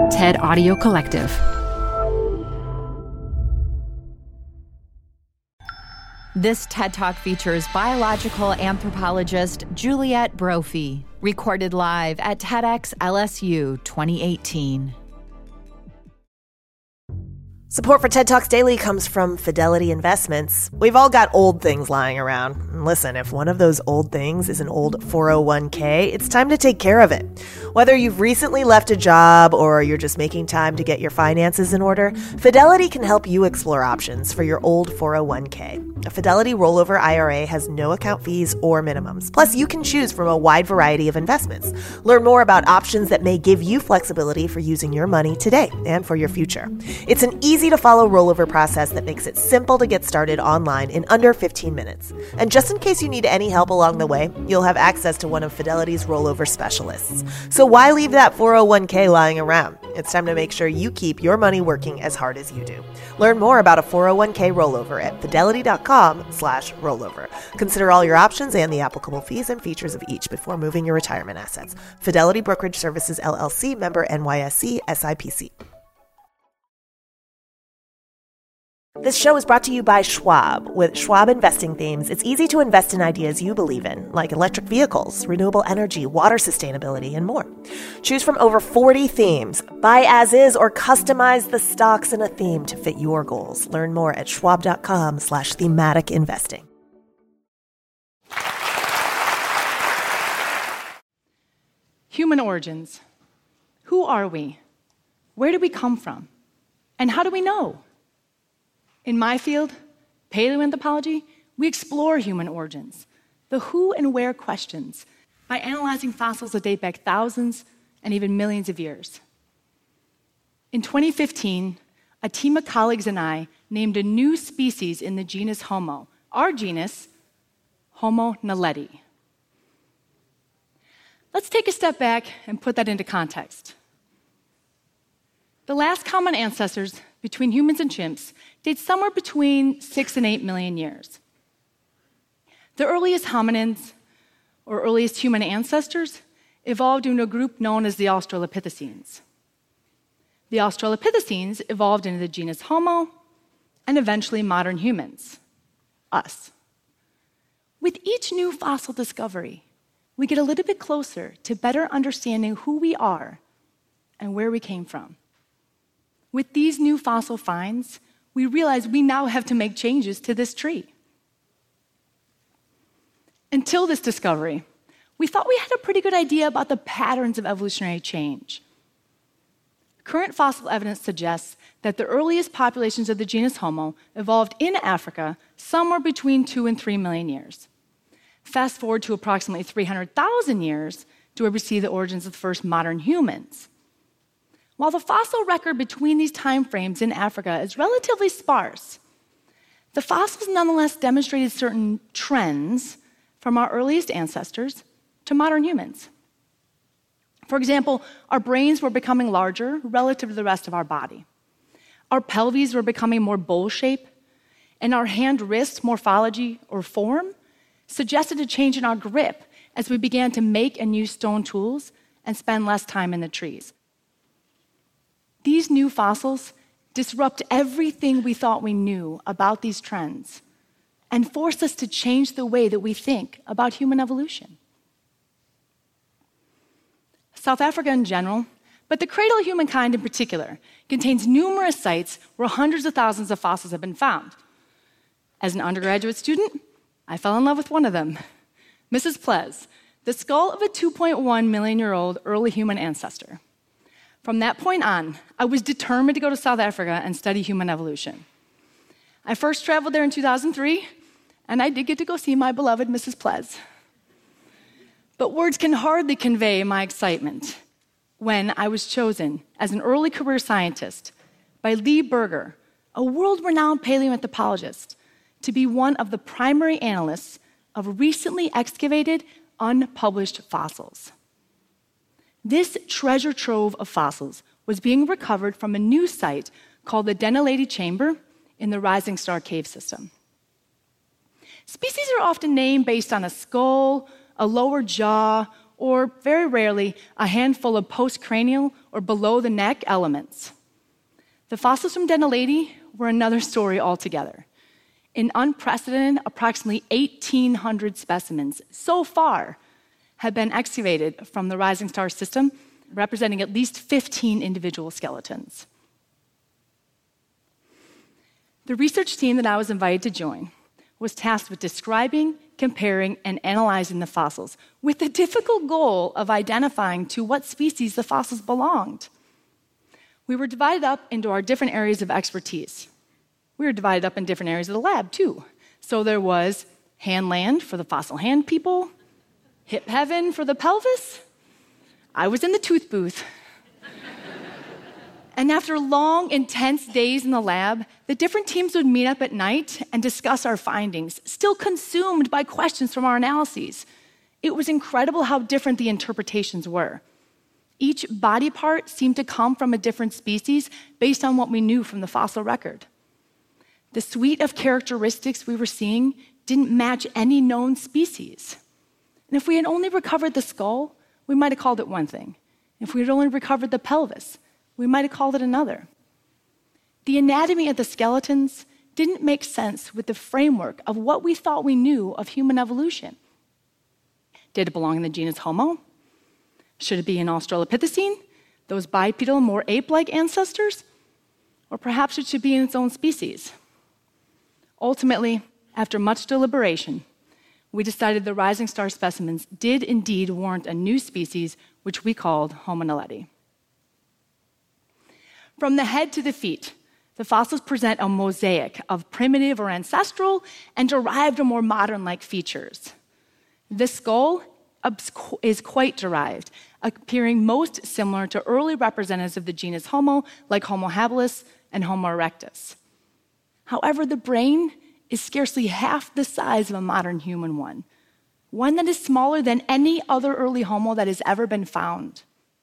TED Audio Collective. This TED Talk features biological anthropologist Juliette Brophy, recorded live at TEDx LSU 2018. Support for TED Talks Daily comes from Fidelity Investments. We've all got old things lying around. And listen, if one of those old things is an old 401k, it's time to take care of it. Whether you've recently left a job or you're just making time to get your finances in order, Fidelity can help you explore options for your old 401k. A Fidelity rollover IRA has no account fees or minimums. Plus, you can choose from a wide variety of investments. Learn more about options that may give you flexibility for using your money today and for your future. It's an easy-to-follow rollover process that makes it simple to get started online in under 15 minutes. And just in case you need any help along the way, you'll have access to one of Fidelity's rollover specialists. So why leave that 401k lying around? It's time to make sure you keep your money working as hard as you do. Learn more about a 401k rollover at fidelity.com/rollover. Consider all your options and the applicable fees and features of each before moving your retirement assets. Fidelity Brokerage Services, LLC, member NYSE, SIPC. This show is brought to you by Schwab. With Schwab investing themes, it's easy to invest in ideas you believe in, like electric vehicles, renewable energy, water sustainability, and more. Choose from over 40 themes. Buy as is or customize the stocks in a theme to fit your goals. Learn more at schwab.com/thematic investing. Human origins. Who are we? Where do we come from? And how do we know? In my field, paleoanthropology, we explore human origins, the who and where questions, by analyzing fossils that date back thousands and even millions of years. In 2015, a team of colleagues and I named a new species in the genus Homo, our genus, Homo naledi. Let's take a step back and put that into context. The last common ancestors between humans and chimps date somewhere between 6 and 8 million years. The earliest hominins, or earliest human ancestors, evolved into a group known as the Australopithecines. The Australopithecines evolved into the genus Homo and eventually modern humans, us. With each new fossil discovery, we get a little bit closer to better understanding who we are and where we came from. With these new fossil finds, we realize we now have to make changes to this tree. Until this discovery, we thought we had a pretty good idea about the patterns of evolutionary change. Current fossil evidence suggests that the earliest populations of the genus Homo evolved in Africa somewhere between 2 and 3 million years. Fast forward to approximately 300,000 years to where we see the origins of the first modern humans. While the fossil record between these time frames in Africa is relatively sparse, the fossils nonetheless demonstrated certain trends from our earliest ancestors to modern humans. For example, our brains were becoming larger relative to the rest of our body. Our pelvises were becoming more bowl-shaped, and our hand-wrist morphology or form suggested a change in our grip as we began to make and use stone tools and spend less time in the trees. These new fossils disrupt everything we thought we knew about these trends and force us to change the way that we think about human evolution. South Africa in general, but the cradle of humankind in particular, contains numerous sites where hundreds of thousands of fossils have been found. As an undergraduate student, I fell in love with one of them, Mrs. Ples, the skull of a 2.1 million-year-old early human ancestor. From that point on, I was determined to go to South Africa and study human evolution. I first traveled there in 2003, and I did get to go see my beloved Mrs. Ples. But words can hardly convey my excitement when I was chosen as an early career scientist by Lee Berger, a world-renowned paleoanthropologist, to be one of the primary analysts of recently excavated, unpublished fossils. This treasure trove of fossils was being recovered from a new site called the Denelady Chamber in the Rising Star Cave System. Species are often named based on a skull, a lower jaw, or very rarely, a handful of postcranial or below the neck elements. The fossils from Dendrolady were another story altogether. An unprecedented approximately 1,800 specimens so far have been excavated from the Rising Star system, representing at least 15 individual skeletons. The research team that I was invited to join was tasked with describing, comparing, and analyzing the fossils with the difficult goal of identifying to what species the fossils belonged. We were divided up into our different areas of expertise. We were divided up in different areas of the lab, too. So there was Handland for the fossil hand people, Hip Heaven for the pelvis. I was in the tooth booth. And after long, intense days in the lab, the different teams would meet up at night and discuss our findings, still consumed by questions from our analyses. It was incredible how different the interpretations were. Each body part seemed to come from a different species based on what we knew from the fossil record. The suite of characteristics we were seeing didn't match any known species. And if we had only recovered the skull, we might have called it one thing. If we had only recovered the pelvis, we might have called it another. The anatomy of the skeletons didn't make sense with the framework of what we thought we knew of human evolution. Did it belong in the genus Homo? Should it be an Australopithecine, those bipedal, more ape-like ancestors? Or perhaps it should be in its own species? Ultimately, after much deliberation, we decided the Rising Star specimens did indeed warrant a new species, which we called Homo naledi. From the head to the feet, the fossils present a mosaic of primitive or ancestral and derived or more modern-like features. The skull is quite derived, appearing most similar to early representatives of the genus Homo, like Homo habilis and Homo erectus. However, the brain is scarcely half the size of a modern human one that is smaller than any other early Homo that has ever been found.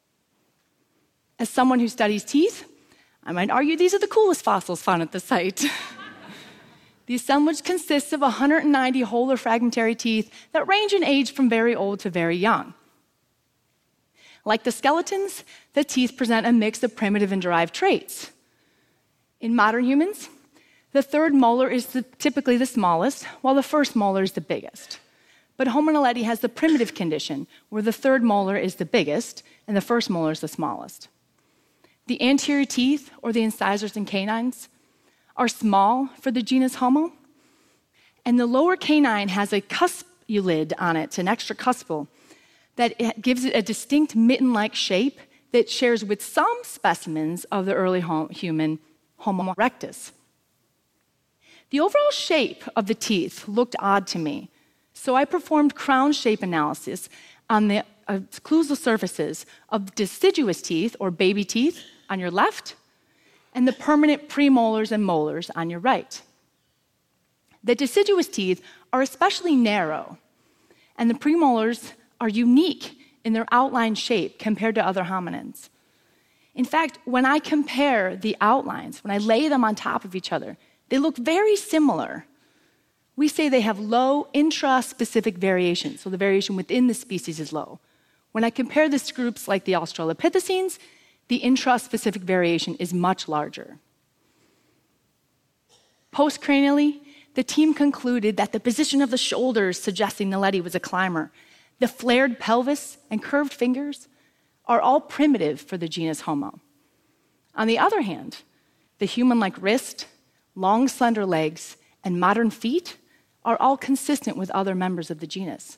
As someone who studies teeth, I might argue these are the coolest fossils found at the site. The assemblage consists of 190 whole or fragmentary teeth that range in age from very old to very young. Like the skeletons, the teeth present a mix of primitive and derived traits. In modern humans, the third molar is typically the smallest, while the first molar is the biggest. But Homo naledi has the primitive condition, where the third molar is the biggest and the first molar is the smallest. The anterior teeth, or the incisors and canines, are small for the genus Homo, and the lower canine has a cuspulid on it, an extra cuspal, that gives it a distinct mitten-like shape that shares with some specimens of the early human Homo erectus. The overall shape of the teeth looked odd to me, so I performed crown shape analysis on the occlusal surfaces of deciduous teeth, or baby teeth, on your left, and the permanent premolars and molars on your right. The deciduous teeth are especially narrow, and the premolars are unique in their outline shape compared to other hominins. In fact, when I compare the outlines, when I lay them on top of each other, they look very similar. We say they have low intra-specific variation, so the variation within the species is low. When I compare this to groups like the Australopithecines, the intra-specific variation is much larger. Postcranially, the team concluded that the position of the shoulders suggesting Naledi was a climber, the flared pelvis and curved fingers are all primitive for the genus Homo. On the other hand, the human-like wrist, long, slender legs, and modern feet are all consistent with other members of the genus.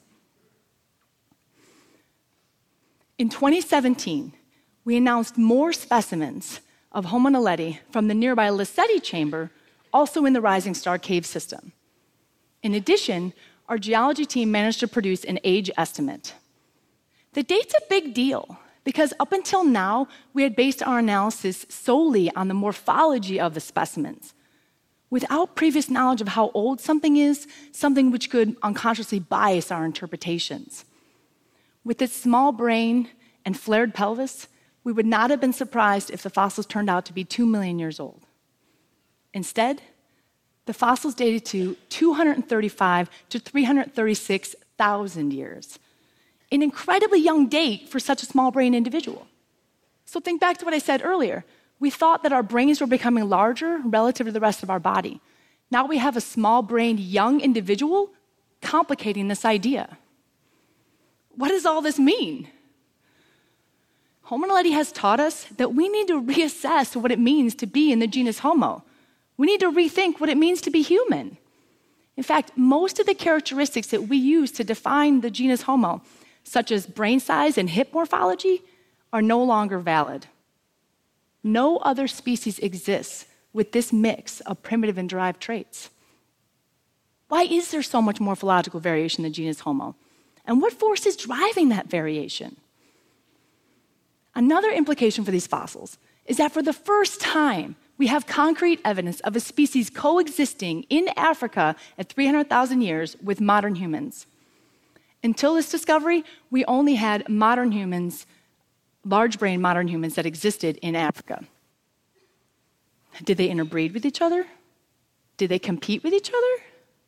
In 2017, we announced more specimens of Homo naledi from the nearby Lesedi chamber, also in the Rising Star cave system. In addition, our geology team managed to produce an age estimate. The date's a big deal because up until now, we had based our analysis solely on the morphology of the specimens, without previous knowledge of how old something is, something which could unconsciously bias our interpretations. With its small brain and flared pelvis, we would not have been surprised if the fossils turned out to be 2 million years old. Instead, the fossils dated to 235 to 336,000 years. an incredibly young date for such a small-brained individual. So think back to what I said earlier. We thought that our brains were becoming larger relative to the rest of our body. Now we have a small-brained young individual complicating this idea. What does all this mean? Homo naledi has taught us that we need to reassess what it means to be in the genus Homo. We need to rethink what it means to be human. In fact, most of the characteristics that we use to define the genus Homo, such as brain size and hip morphology, are no longer valid. No other species exists with this mix of primitive and derived traits. Why is there so much morphological variation in the genus Homo? And what force is driving that variation? Another implication for these fossils is that for the first time, we have concrete evidence of a species coexisting in Africa at 300,000 years with modern humans. Until this discovery, we only had modern humans, large-brained modern humans that existed in Africa. Did they interbreed with each other? Did they compete with each other?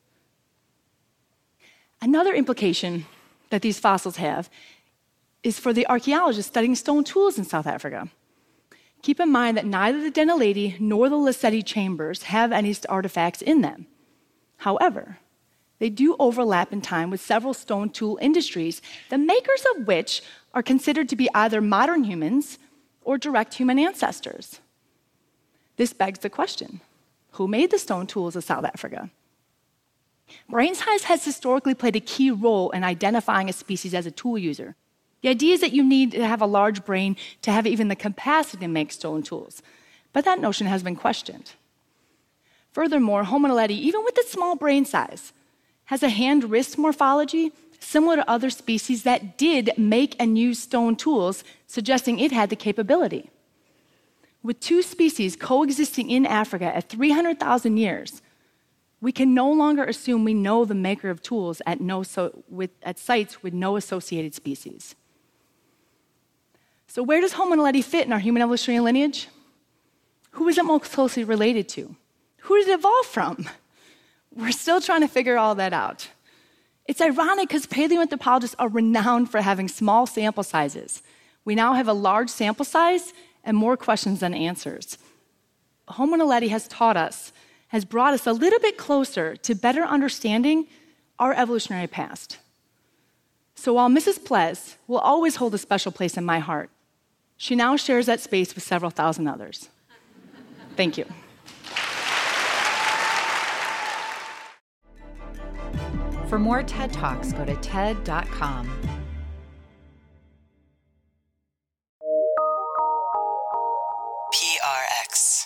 Another implication that these fossils have is for the archaeologists studying stone tools in South Africa. Keep in mind that neither the Deneledi nor the Lesedi chambers have any artifacts in them. However, they do overlap in time with several stone tool industries, the makers of which are considered to be either modern humans or direct human ancestors. This begs the question, who made the stone tools of South Africa? Brain size has historically played a key role in identifying a species as a tool user. The idea is that you need to have a large brain to have even the capacity to make stone tools, but that notion has been questioned. Furthermore, Homo naledi, even with its small brain size, has a hand-wrist morphology similar to other species that did make and use stone tools, suggesting it had the capability. With two species coexisting in Africa at 300,000 years, we can no longer assume we know the maker of tools at sites with no associated species. So where does Homo naledi fit in our human evolutionary lineage? Who is it most closely related to? Who did it evolve from? We're still trying to figure all that out. It's ironic because paleoanthropologists are renowned for having small sample sizes. We now have a large sample size and more questions than answers. Homo naledi has brought us a little bit closer to better understanding our evolutionary past. So while Mrs. Plez will always hold a special place in my heart, she now shares that space with several thousand others. Thank you. For more TED Talks, go to TED.com. PRX.